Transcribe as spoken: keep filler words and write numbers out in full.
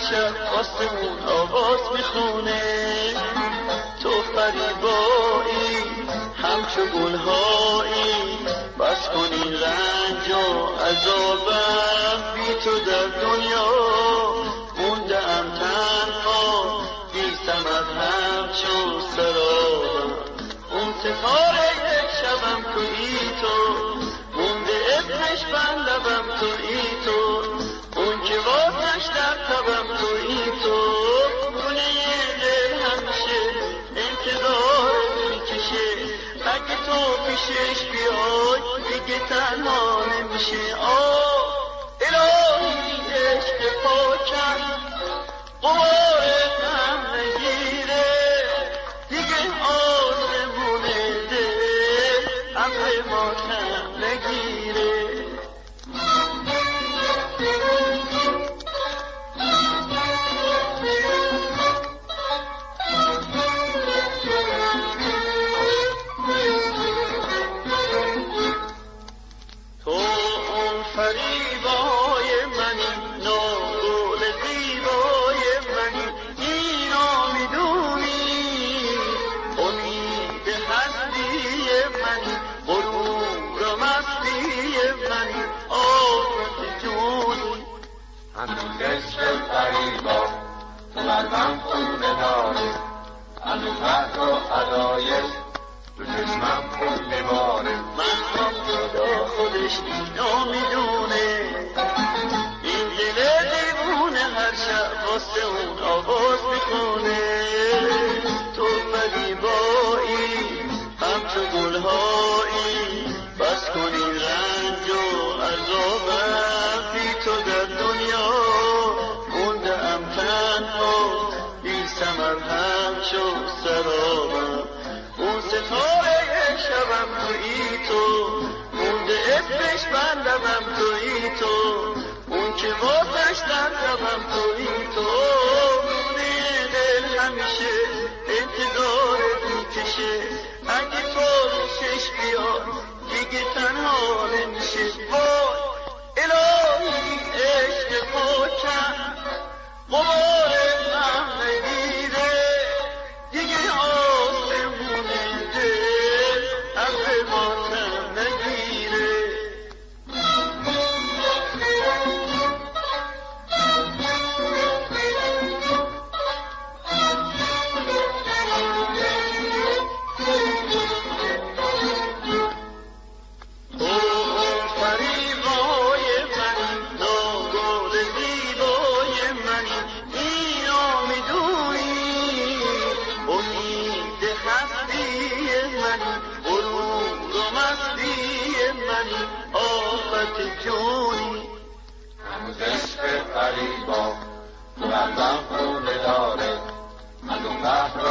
شب آسمون آواز میخونه، تو فریبایی همچو گلهایی، بس کنی رنج و عذابم، بی تو در دنیا مونده ام تنها، بی ثمر همچو سرابم. اون ستاره یک شبم تویی تو، مونده اسمش بر لبم تویی تو، اون که واسش در تبم تویی تو، خونه دل همیشه انتظار میکشه، اگه تو پیشش بیای دیگه تنها نمیشه. آه الهی عشق پاکم قمار غم نگیره، دیگه آسمون دل ابر ماتم نگیره. فریبای منی، ناگل زیبای منی، اینا میدونی، امید هستی منی، غرور و مستی منی، آفت جونی. هنوز عشق فریبا تو قلبم خونه داره، هنوز مهد و عدایش تو چشمم خون نماره. من هم خدا خودش اینو میدونه، این دل دیوونه هر شب واسه اون آواز میخونه، تو فریبایی همچو گلهایی، بس کنی رنج و عذابم، بی تو در دنیا مونده ام تنها، بی ثمر همچو سرابم. اون ستاره شبم تویی تو، مونده اسمش بر لبم تویی تو، اون که واسش در لبم تویی تو، خونه دل همیشه انتظارت میکشه، اگه تو پیشش بیاد دیگه تنها نمیشه. وای الهی عشق پاکم قمار غم نگیره، دیگه آسمون دل ابر ماتم نگیره. هنوز عشق فریبا تو قلبم خونه داره، از اون بحر